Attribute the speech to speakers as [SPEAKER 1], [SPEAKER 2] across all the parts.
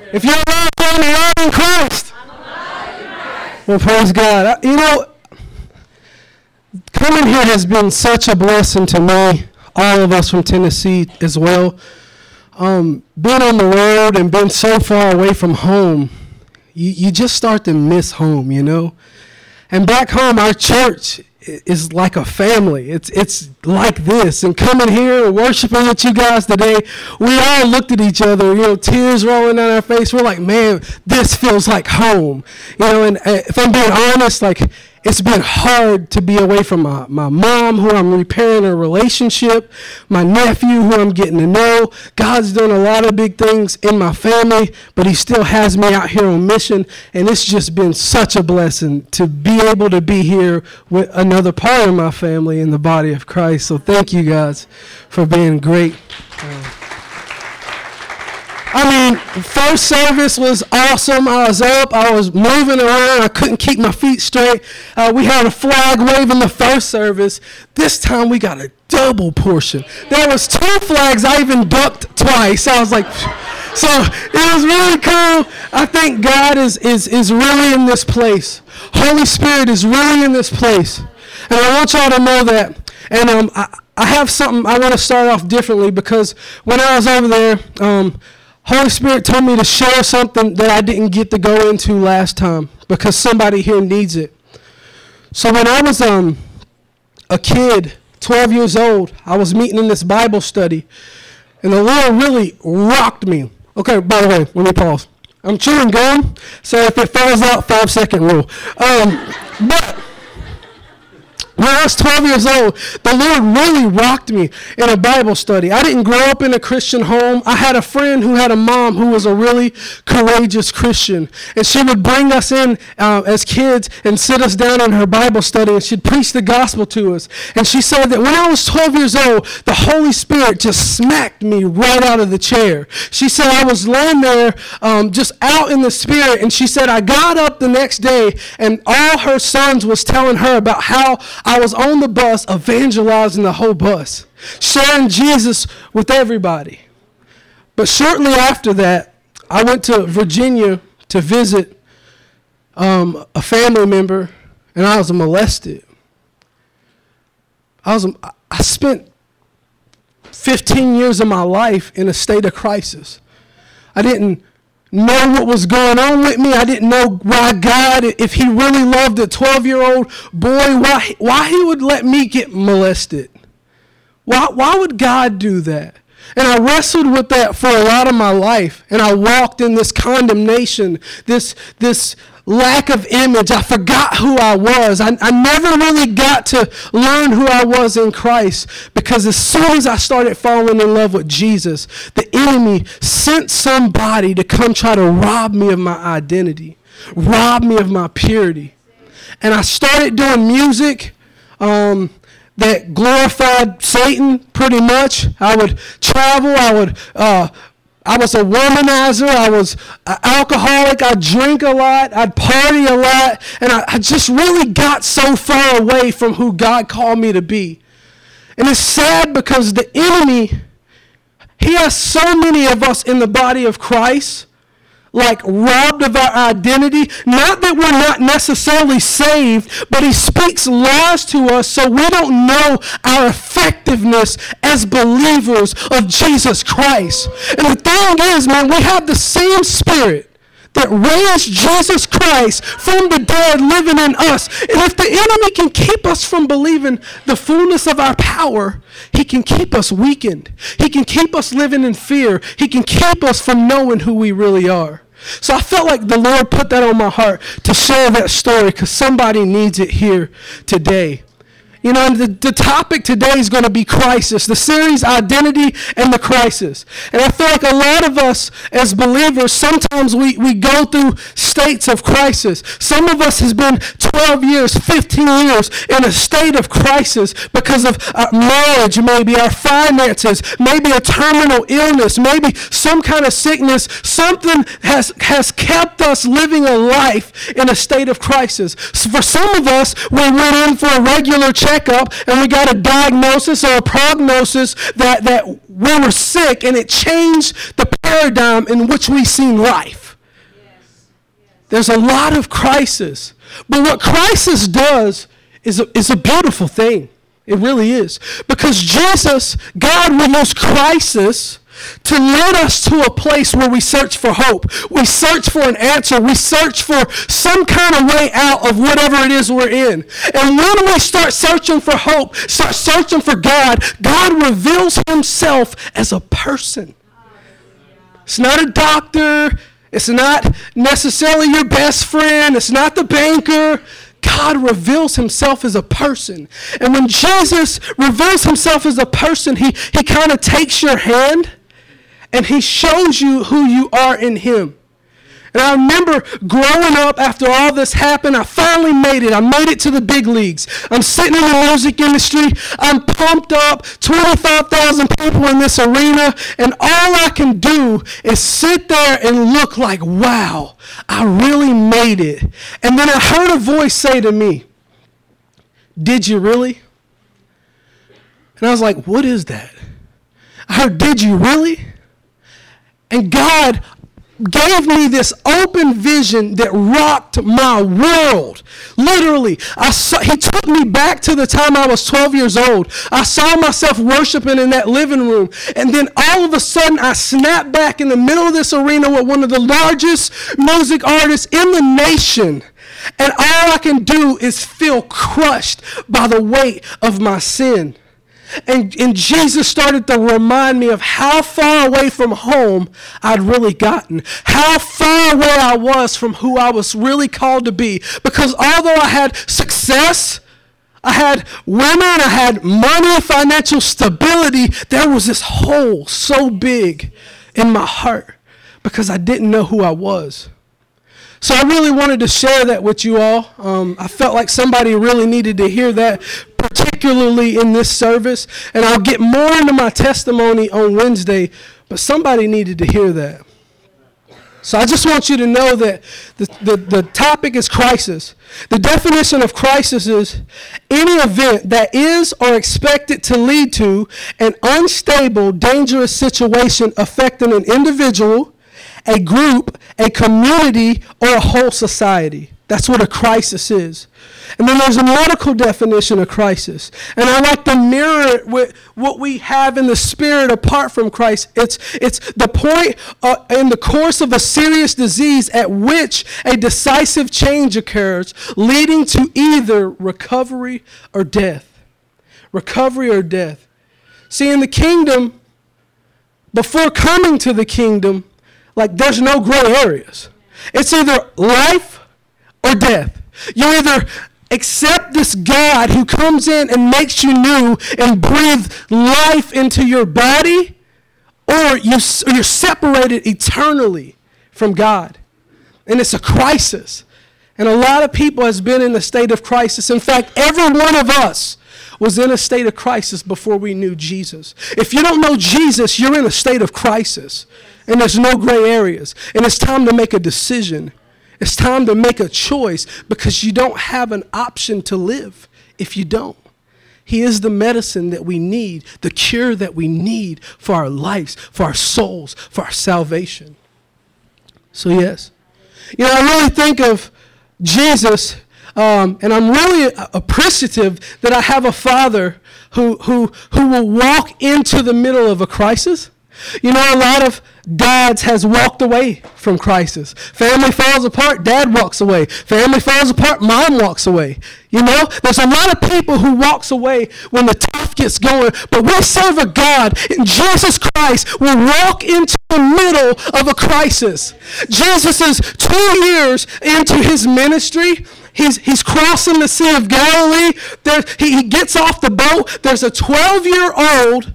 [SPEAKER 1] If you're alive, I'm alive in Christ. Well, praise God. Coming here has been such a blessing to me, all of us from Tennessee as well. Being on the road and being so far away from home, you just start to miss home, And back home, our church is like a family. It's like this. And coming here and worshiping with you guys today, we all looked at each other, tears rolling down our face. We're like, man, this feels like home. And if I'm being honest, it's been hard to be away from my mom, who I'm repairing a relationship, my nephew, who I'm getting to know. God's done a lot of big things in my family, but he still has me out here on mission, and it's just been such a blessing to be able to be here with another part of my family in the body of Christ. So thank you guys for being great. First service was awesome. I was up. I was moving around. I couldn't keep my feet straight. We had a flag waving the first service. This time we got a double portion. There was 2 flags. I even ducked twice. I was like, so it was really cool. I think God is really in this place. Holy Spirit is really in this place. And I want y'all to know that. And I have something I want to start off differently, because when I was over there, Holy Spirit told me to share something that I didn't get to go into last time, because somebody here needs it. So when I was a kid, 12 years old, I was meeting in this Bible study, and the Lord really rocked me. Okay, by the way, let me pause. I'm chewing gum, so if it falls out, 5-second rule. But when I was 12 years old, the Lord really rocked me in a Bible study. I didn't grow up in a Christian home. I had a friend who had a mom who was a really courageous Christian. And she would bring us in as kids and sit us down in her Bible study, and she'd preach the gospel to us. And she said that when I was 12 years old, the Holy Spirit just smacked me right out of the chair. She said I was laying there just out in the Spirit, and she said I got up the next day, and all her sons was telling her about how I was on the bus evangelizing the whole bus, sharing Jesus with everybody. But shortly after that, I went to Virginia to visit a family member, and I was molested. I spent 15 years of my life in a state of crisis. I didn't know what was going on with me. I didn't know why God, if he really loved a 12-year-old boy, why he would let me get molested. Why would God do that? And I wrestled with that for a lot of my life, and I walked in this condemnation, this lack of image. I forgot who I was. I never really got to learn who I was in Christ, because as soon as I started falling in love with Jesus, the enemy sent somebody to come try to rob me of my identity, rob me of my purity. And I started doing music that glorified Satan pretty much. I would travel. I was a womanizer. I was an alcoholic. I'd drink a lot. I'd party a lot. And I just really got so far away from who God called me to be. And it's sad, because the enemy, he has so many of us in the body of Christ, robbed of our identity. Not that we're not necessarily saved, but he speaks lies to us so we don't know our effectiveness as believers of Jesus Christ. And the thing is, man, we have the same Spirit that raised Jesus Christ from the dead living in us. And if the enemy can keep us from believing the fullness of our power, he can keep us weakened. He can keep us living in fear. He can keep us from knowing who we really are. So I felt like the Lord put that on my heart to share that story, because somebody needs it here today. The topic today is going to be crisis. The series, Identity and the Crisis. And I feel like a lot of us as believers, sometimes we go through states of crisis. Some of us has been 12 years, 15 years in a state of crisis because of our marriage, maybe our finances, maybe a terminal illness, maybe some kind of sickness. Something has kept us living a life in a state of crisis. So for some of us, we went in for a regular checkup, and we got a diagnosis or a prognosis that we were sick, and it changed the paradigm in which we see life. There's a lot of crisis. But what crisis does is a beautiful thing. It really is. Because Jesus, God will use crisis to lead us to a place where we search for hope. We search for an answer. We search for some kind of way out of whatever it is we're in. And when we start searching for hope, start searching for God, God reveals himself as a person. It's not a doctor. It's not necessarily your best friend. It's not the banker. God reveals himself as a person. And when Jesus reveals himself as a person, he kind of takes your hand and he shows you who you are in him. And I remember growing up after all this happened, I finally made it. I made it to the big leagues. I'm sitting in the music industry. I'm pumped up, 25,000 people in this arena, and all I can do is sit there and look like, wow, I really made it. And then I heard a voice say to me, "Did you really?" And I was like, what is that? I heard, "Did you really?" And God gave me this open vision that rocked my world. Literally, he took me back to the time I was 12 years old. I saw myself worshiping in that living room. And then all of a sudden, I snapped back in the middle of this arena with one of the largest music artists in the nation. And all I can do is feel crushed by the weight of my sin. And Jesus started to remind me of how far away from home I'd really gotten. How far away I was from who I was really called to be. Because although I had success, I had women, I had money, financial stability, there was this hole so big in my heart because I didn't know who I was. So I really wanted to share that with you all. I felt like somebody really needed to hear that, particularly in this service. And I'll get more into my testimony on Wednesday, but somebody needed to hear that. So I just want you to know that the topic is crisis. The definition of crisis is any event that is or expected to lead to an unstable, dangerous situation affecting an individual, a group, a community, or a whole society. That's what a crisis is. And then there's a medical definition of crisis. And I like to mirror it with what we have in the spirit apart from Christ. It's the point in the course of a serious disease at which a decisive change occurs, leading to either recovery or death. Recovery or death. See, in the kingdom, before coming to the kingdom, like there's no gray areas. It's either life or death. You either accept this God who comes in and makes you new and breathe life into your body, or you're separated eternally from God. And it's a crisis. And a lot of people has been in a state of crisis. In fact, every one of us was in a state of crisis before we knew Jesus. If you don't know Jesus, you're in a state of crisis. And there's no gray areas. And it's time to make a decision. It's time to make a choice because you don't have an option to live if you don't. He is the medicine that we need, the cure that we need for our lives, for our souls, for our salvation. So yes. You know, I really think of Jesus, and I'm really appreciative that I have a father who will walk into the middle of a crisis. You know, a lot of dads has walked away from crisis. Family falls apart, dad walks away. Family falls apart, mom walks away. You know, there's a lot of people who walks away when the tough gets going, but we serve a God in Jesus Christ will walk into the middle of a crisis. Jesus is 2 years into his ministry. He's crossing the Sea of Galilee. He gets off the boat. There's a 12-year-old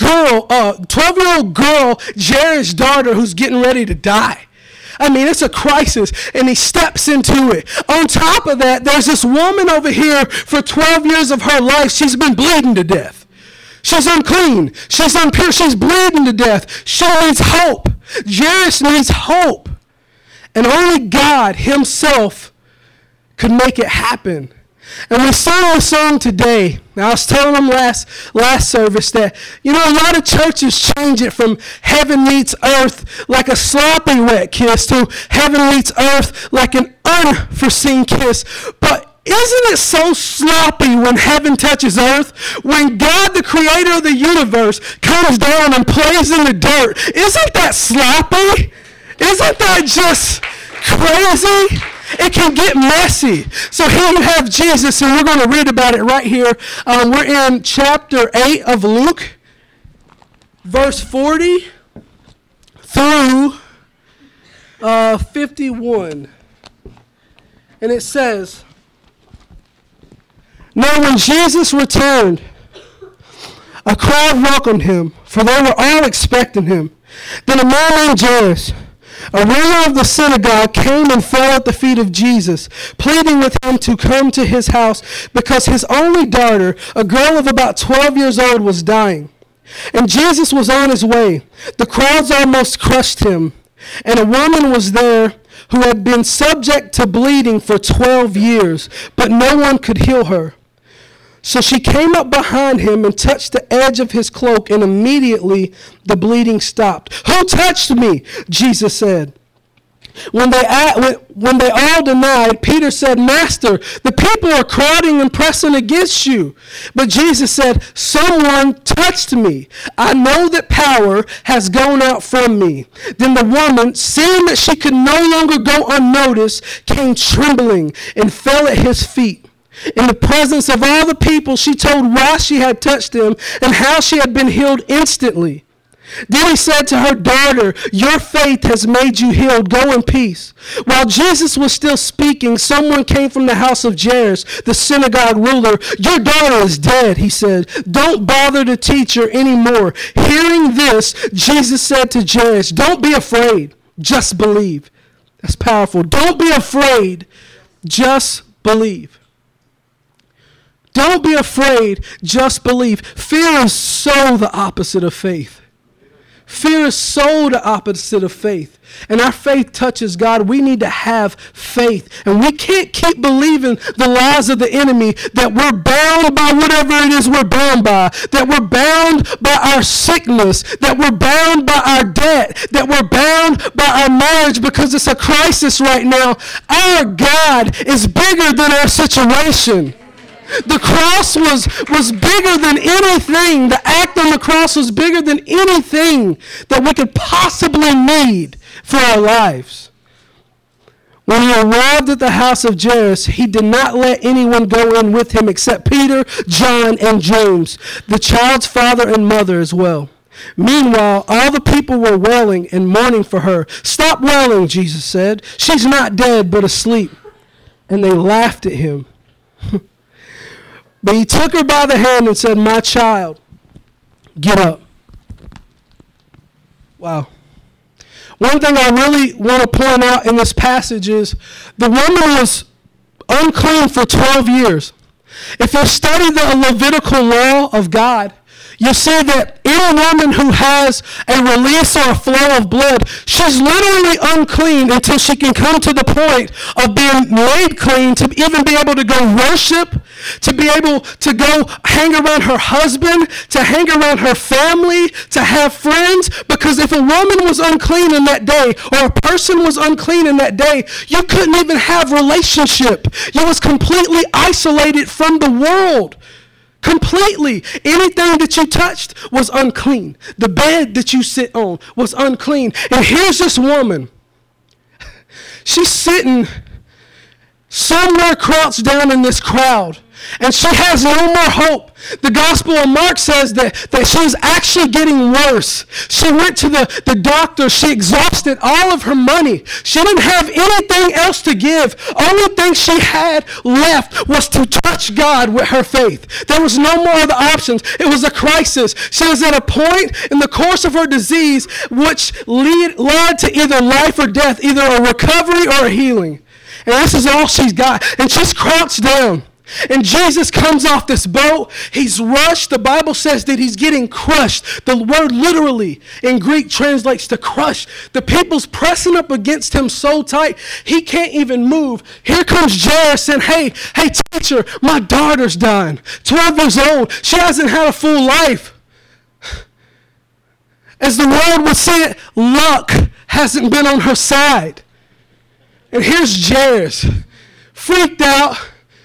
[SPEAKER 1] girl, Jairus' daughter, who's getting ready to die. I mean, it's a crisis, and he steps into it. On top of that, there's this woman over here for 12 years of her life. She's been bleeding to death. She's unclean. She's impure. She's bleeding to death. She needs hope. Jairus needs hope. And only God himself could make it happen. And we sang a song today. Now, I was telling them last service that, a lot of churches change it from heaven meets earth like a sloppy wet kiss to heaven meets earth like an unforeseen kiss. But isn't it so sloppy when heaven touches earth? When God, the creator of the universe, comes down and plays in the dirt. Isn't that sloppy? Isn't that just crazy? It can get messy. So here you have Jesus, and we're going to read about it right here. We're in chapter 8 of Luke, verse 40 through 51. And it says, "Now when Jesus returned, a crowd welcomed him, for they were all expecting him. Then a man named Jairus, a ruler of the synagogue, came and fell at the feet of Jesus, pleading with him to come to his house because his only daughter, a girl of about 12 years old, was dying. And Jesus was on his way. The crowds almost crushed him. And a woman was there who had been subject to bleeding for 12 years, but no one could heal her. So she came up behind him and touched the edge of his cloak, and immediately the bleeding stopped. 'Who touched me?' Jesus said. When they all denied, Peter said, 'Master, the people are crowding and pressing against you.' But Jesus said, 'Someone touched me. I know that power has gone out from me.' Then the woman, seeing that she could no longer go unnoticed, came trembling and fell at his feet. In the presence of all the people, she told why she had touched him and how she had been healed instantly. Then he said to her, 'Daughter, your faith has made you healed. Go in peace.' While Jesus was still speaking, someone came from the house of Jairus, the synagogue ruler. 'Your daughter is dead,' he said. 'Don't bother to teach her anymore.' Hearing this, Jesus said to Jairus, 'Don't be afraid, just believe.'" That's powerful. Don't be afraid, just believe. Don't be afraid, just believe. Fear is so the opposite of faith. Fear is so the opposite of faith. And our faith touches God. We need to have faith. And we can't keep believing the lies of the enemy that we're bound by whatever it is we're bound by, that we're bound by our sickness, that we're bound by our debt, that we're bound by our marriage because it's a crisis right now. Our God is bigger than our situation. The cross was bigger than anything. The act on the cross was bigger than anything that we could possibly need for our lives. When he arrived at the house of Jairus, he did not let anyone go in with him except Peter, John, and James, the child's father and mother as well. Meanwhile, all the people were wailing and mourning for her. "Stop wailing," Jesus said. "She's not dead, but asleep." And they laughed at him. But he took her by the hand and said, "My child, get up." Wow. One thing I really want to point out in this passage is the woman was unclean for 12 years. If you study the Levitical law of God, you see that any woman who has a release or a flow of blood, she's literally unclean until she can come to the point of being made clean to even be able to go worship, to be able to go hang around her husband, to hang around her family, to have friends. Because if a woman was unclean in that day, or a person was unclean in that day, you couldn't even have relationship. You was completely isolated from the world. Completely. Anything that you touched was unclean. The bed that you sit on was unclean. And here's this woman. She's sitting somewhere crouched down in this crowd. And she has no more hope. The Gospel of Mark says that she's actually getting worse. She went to the doctor. She exhausted all of her money. She didn't have anything else to give. Only thing she had left was to touch God with her faith. There was no more other options. It was a crisis. She was at a point in the course of her disease which led to either life or death, either a recovery or a healing. And this is all she's got. And she's crouched down. And Jesus comes off this boat. He's rushed. The Bible says that he's getting crushed. The word literally in Greek translates to crush. The people's pressing up against him so tight, he can't even move. Here comes Jairus saying, hey, teacher, my daughter's dying. 12 years old. She hasn't had a full life. As the world would say it, luck hasn't been on her side. And here's Jairus, freaked out,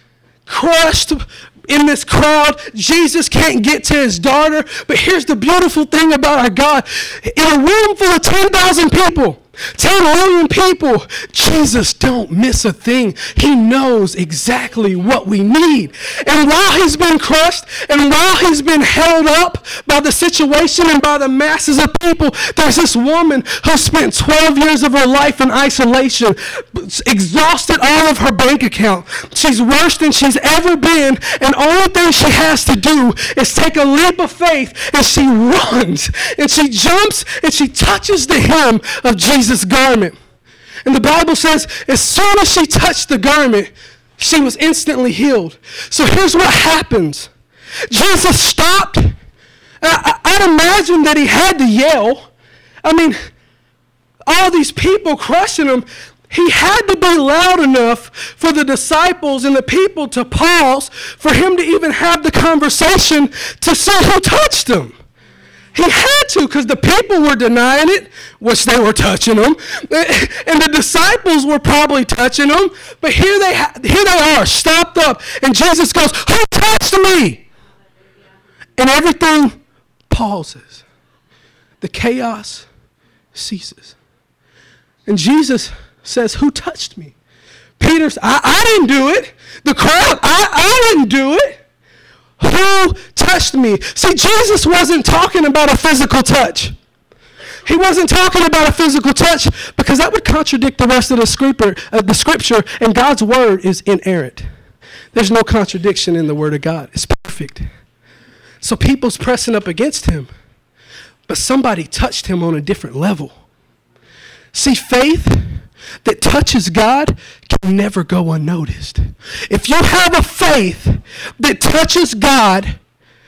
[SPEAKER 1] crushed in this crowd. Jesus can't get to his daughter. But here's the beautiful thing about our God. In a room full of 10,000 people, 10 million people, Jesus don't miss a thing. He knows exactly what we need. And while he's been crushed and while he's been held up by the situation and by the masses of people, there's this woman who spent 12 years of her life in isolation, exhausted all of her bank account. She's worse than she's ever been, and only thing she has to do is take a leap of faith, and she runs and she jumps and she touches the hem of Jesus' garment. And the Bible says as soon as she touched the garment, she was instantly healed. So here's what happens. Jesus stopped. I'd imagine that he had to yell. I mean, all these people crushing him. He had to be loud enough for the disciples and the people to pause, for him to even have the conversation to see who touched him. He had to, because the people were denying it, which they were touching him, and the disciples were probably touching him. But here they are, stopped up, and Jesus goes, "Who touched me?" And everything pauses. The chaos ceases. And Jesus says, "Who touched me?" Peter's, I didn't do it. The crowd, I didn't do it. Who touched me? See, Jesus wasn't talking about a physical touch. He wasn't talking about a physical touch because that would contradict the rest of the scripture, and God's word is inerrant. There's no contradiction in the word of God. It's perfect. So people's pressing up against him, but somebody touched him on a different level. See, faith that touches God can never go unnoticed. If you have a faith that touches God,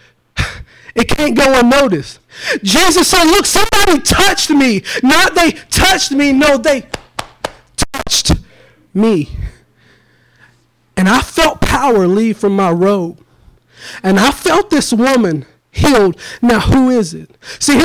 [SPEAKER 1] it can't go unnoticed. Jesus said, look, somebody touched me. Not they touched me. No, they touched me. And I felt power leave from my robe. And I felt this woman healed. Now, who is it? See,